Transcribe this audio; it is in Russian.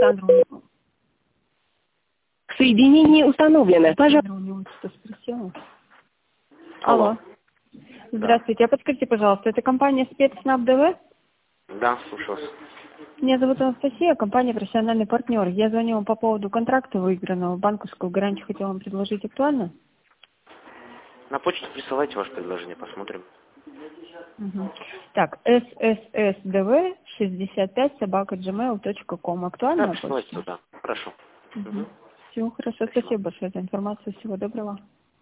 Александру. Соединение установлено. Пожалуйста. Алло. Здравствуйте. А подскажите, пожалуйста, это компания Спецснаб ДВ? Да, слушаю вас. Меня зовут Анастасия, компания «Профессиональный партнер». Я звоню вам по поводу контракта выигранного. Банковскую гарантию хотела вам предложить. Актуально? На почту присылайте ваше предложение, посмотрим. Угу. Так, sssdv65@gmail.com. Актуально? Да, присылайте туда. Хорошо. Угу. Все, хорошо. Спасибо большое за информацию. Всего доброго.